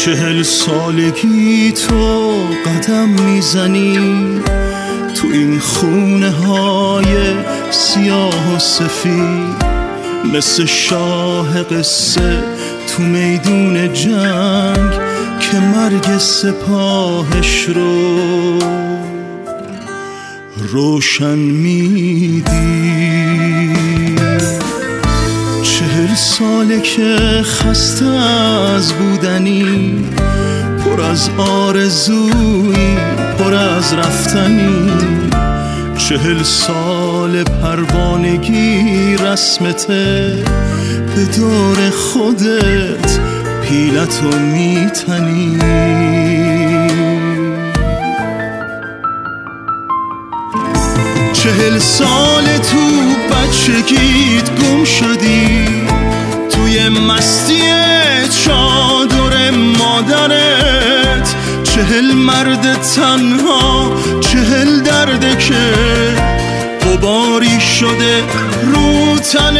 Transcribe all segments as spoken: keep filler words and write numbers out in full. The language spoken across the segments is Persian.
چهل سالگی تو قدم میزنی تو این خونه های سیاه و سفید، مثل شاه قصه تو میدون جنگ که مرگ سپاهش رو روشن میدی. چهل ساله که خسته از بودنی، پر از آرزویی، پر از رفتنی. چهل سال پروانگی رسمته، به دور خودت پیلتو میتنی. چهل سال تو بچگیت گم شدی، توی مستی چادر مادرت. چهل مرد تنها، چهل درده که غباری شده رو تن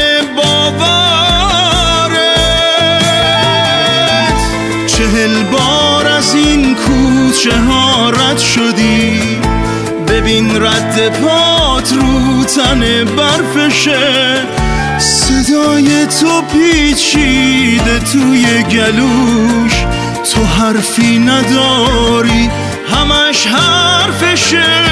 باورت. چهل بار از این کوچه ها رد شدی، ببین رد پات رو تن برفشه. صدای تو پیچیده توی گلوش، تو حرفی نداری همش حرفشه.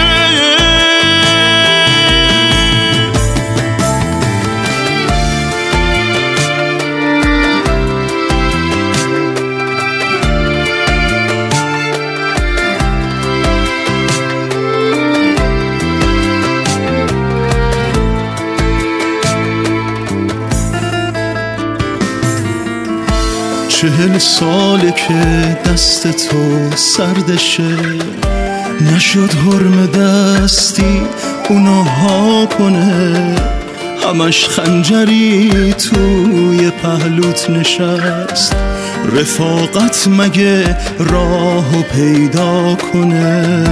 چهل ساله که دست تو سردشه، نشد حرم دستی اونها کنه. همش خنجری توی پهلوت نشست، رفاقت مگه راهو پیدا کنه.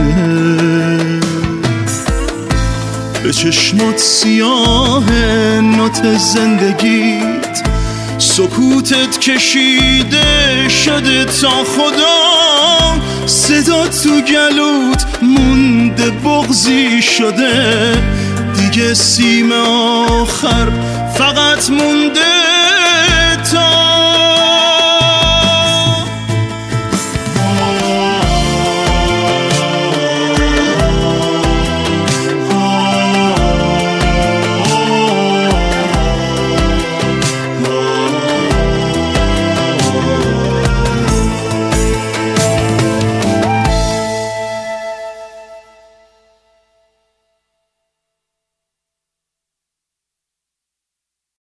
به چشمات سیاه نوت زندگیت، سکوتت کشیده شده تا خدا. صدا تو گلوت مونده بغضی شده، دیگه سیم آخر فقط مونده